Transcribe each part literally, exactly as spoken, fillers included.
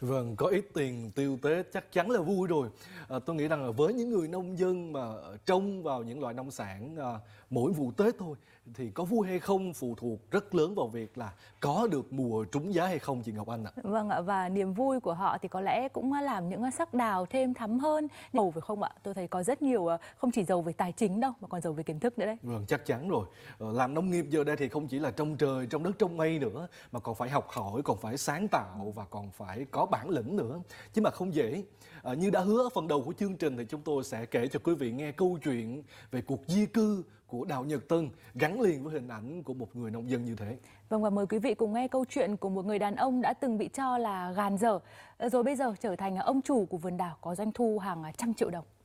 Vâng, có ít tiền tiêu Tết chắc chắn là vui rồi. À, tôi nghĩ rằng là với những người nông dân mà trông vào những loại nông sản à, mỗi vụ Tết thôi thì có vui hay không phụ thuộc rất lớn vào việc là có được mùa trúng giá hay không, chị Ngọc Anh ạ. Vâng ạ, và niềm vui của họ thì có lẽ cũng làm những sắc đào thêm thắm hơn. Giàu phải không ạ? Tôi thấy có rất nhiều, không chỉ giàu về tài chính đâu mà còn giàu về kiến thức nữa đấy. Vâng, chắc chắn rồi. Làm nông nghiệp giờ đây thì không chỉ là trông trời, trông đất, trông mây nữa mà còn phải học hỏi, còn phải sáng tạo và còn phải có bản lĩnh nữa. Chứ mà không dễ. À, như đã hứa ở phần đầu của chương trình thì chúng tôi sẽ kể cho quý vị nghe câu chuyện về cuộc di cư của Đào Nhật Tân gắn liền với hình ảnh của một người nông dân như thế. Vâng, và mời quý vị cùng nghe câu chuyện của một người đàn ông đã từng bị cho là gàn dở, rồi bây giờ trở thành ông chủ của vườn đào có doanh thu hàng trăm triệu đồng.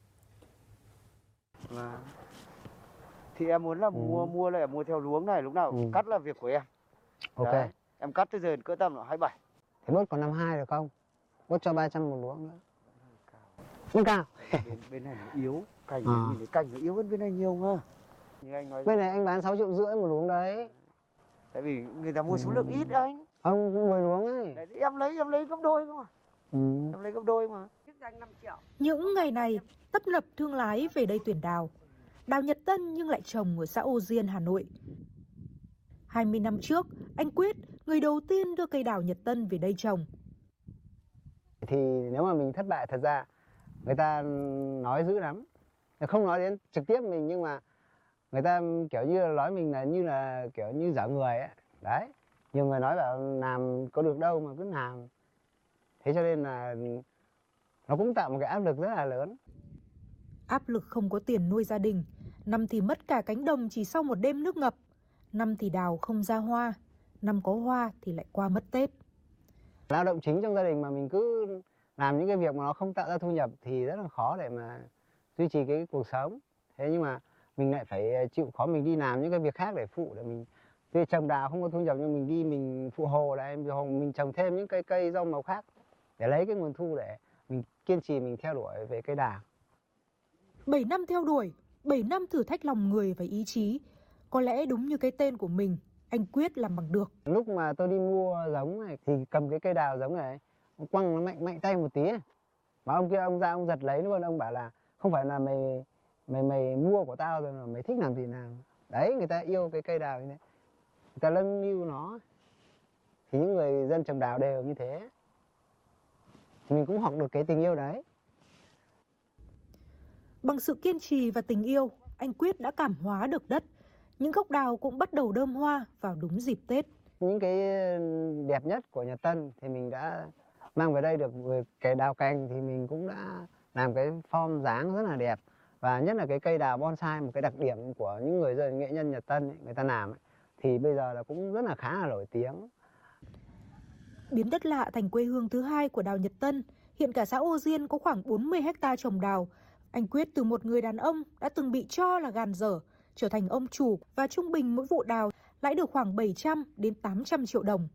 À. Thì em muốn là ừ. mua mua lại mua theo luống này, lúc nào ừ. cắt là việc của em. Ok. Đấy. Em cắt tới giờ cỡ tầm là hai mươi bảy. Thế bớt còn năm hai được không? Bớt cho ba trăm một luống nữa. Không cao. Bên, bên này nó yếu, cành à. nhìn thấy cành nó yếu hơn bên này nhiều mà. Như anh nói. Bên này anh bán sáu triệu rưỡi một luống đấy. Tại vì người ta mua số lượng ít anh. Ông cũng mười luống ấy. Đấy, em lấy em lấy gấp đôi cơ mà. Ừ. Em lấy gấp đôi mà. Những ngày này tấp nập thương lái về đây tuyển đào. Đào Nhật Tân nhưng lại trồng ở xã Ô Diên, Hà Nội. hai mươi năm trước, anh Quyết, người đầu tiên đưa cây đào Nhật Tân về đây trồng. Thì nếu mà mình thất bại, thật ra người ta nói dữ lắm. Không nói đến trực tiếp mình nhưng mà người ta kiểu như là nói mình là như là kiểu như dở người ấy. Đấy. Nhiều người nói là làm có được đâu mà cứ làm. Thế cho nên là nó cũng tạo một cái áp lực rất là lớn. Áp lực không có tiền nuôi gia đình. Năm thì mất cả cánh đồng chỉ sau một đêm nước ngập. Năm thì đào không ra hoa. Năm có hoa thì lại qua mất Tết. Lao động chính trong gia đình mà mình cứ làm những cái việc mà nó không tạo ra thu nhập thì rất là khó để mà duy trì cái cuộc sống. Thế nhưng mà mình lại phải chịu khó, mình đi làm những cái việc khác để phụ, để mình thì trồng đào không có thu nhập nhưng mình đi mình phụ hồ là em mình trồng thêm những cây cây rau màu khác để lấy cái nguồn thu để mình kiên trì mình theo đuổi về cây đào. bảy năm theo đuổi, bảy năm thử thách lòng người và ý chí. Có lẽ đúng như cái tên của mình, anh Quyết làm bằng được. Lúc mà tôi đi mua giống này thì cầm cái cây đào giống này, quăng nó mạnh mạnh tay một tí. Mà ông kia ông ra ông giật lấy luôn, ông bảo là không phải là mày mày mày mua của tao rồi mà mày thích làm gì nào. Đấy, người ta yêu cái cây đào như thế. Người ta nâng niu nó. Thì những người dân trồng đào đều như thế. Thì mình cũng học được cái tình yêu đấy. Bằng sự kiên trì và tình yêu, anh Quyết đã cảm hóa được đất. Những gốc đào cũng bắt đầu đơm hoa vào đúng dịp Tết. Những cái đẹp nhất của Nhật Tân thì mình đã mang về đây được. Cái đào cành thì mình cũng đã làm cái form dáng rất là đẹp. Và nhất là cái cây đào bonsai, một cái đặc điểm của những người dân nghệ nhân Nhật Tân ấy, người ta làm ấy, thì bây giờ là cũng rất là khá là nổi tiếng. Biến đất lạ thành quê hương thứ hai của đào Nhật Tân, hiện cả xã Ô Diên có khoảng bốn mươi héc ta trồng đào. Anh Quyết từ một người đàn ông đã từng bị cho là gàn dở, trở thành ông chủ và trung bình mỗi vụ đào lãi được khoảng bảy trăm đến tám trăm triệu đồng.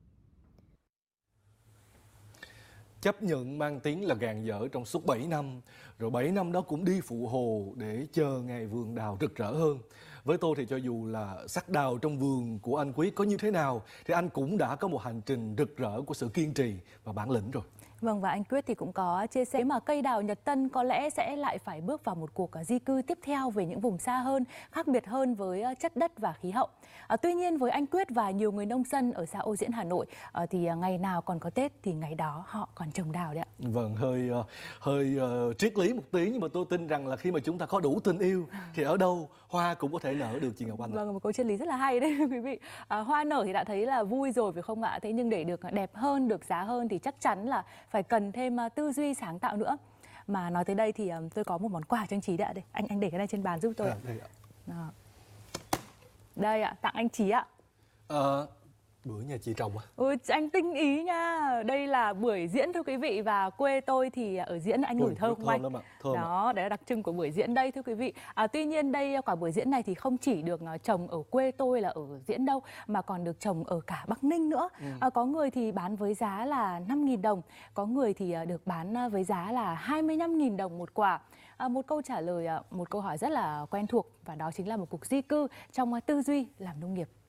Chấp nhận mang tiếng là gàn dở trong suốt bảy năm, rồi bảy năm đó cũng đi phụ hồ để chờ ngày vườn đào rực rỡ hơn. Với tôi thì cho dù là sắc đào trong vườn của anh Quyết có như thế nào thì anh cũng đã có một hành trình rực rỡ của sự kiên trì và bản lĩnh rồi. Vâng, và anh Quyết thì cũng có chia sẻ mà cây đào Nhật Tân có lẽ sẽ lại phải bước vào một cuộc di cư tiếp theo về những vùng xa hơn, khác biệt hơn với chất đất và khí hậu. À, tuy nhiên với anh Quyết và nhiều người nông dân ở xã Ô Diễn, Hà Nội à, thì ngày nào còn có Tết thì ngày đó họ còn trồng đào đấy ạ. Vâng, hơi hơi uh, triết lý một tí nhưng mà tôi tin rằng là khi mà chúng ta có đủ tình yêu thì ở đâu hoa cũng có thể nở được, chị Ngọc Anh. Vâng, một câu triết lý rất là hay đấy quý vị. À, hoa nở thì đã thấy là vui rồi phải không ạ? Thế nhưng để được đẹp hơn, được giá hơn thì chắc chắn là phải cần thêm tư duy sáng tạo nữa. Mà nói tới đây thì um, tôi có một món quà cho anh Trí đã đây. Anh anh để cái này trên bàn giúp tôi à, ạ. Đây ạ. Đó. Đây ạ, tặng anh Trí ạ. Ờ, bưởi nhà chị trồng à? Ôi, anh tinh ý nha. Đây là bưởi diễn thưa quý vị, và quê tôi thì ở Diễn anh ngửi thơm không anh? Lắm ạ. Thơm đó, ạ. Đấy là đặc trưng của bưởi diễn đây thưa quý vị. À, tuy nhiên đây quả bưởi diễn này thì không chỉ được trồng ở quê tôi là ở Diễn đâu, mà còn được trồng ở cả Bắc Ninh nữa. Ừ. À, có người thì bán với giá là năm nghìn đồng, có người thì được bán với giá là hai mươi lăm nghìn đồng một quả. À, một câu trả lời, một câu hỏi rất là quen thuộc, và đó chính là một cuộc di cư trong tư duy làm nông nghiệp.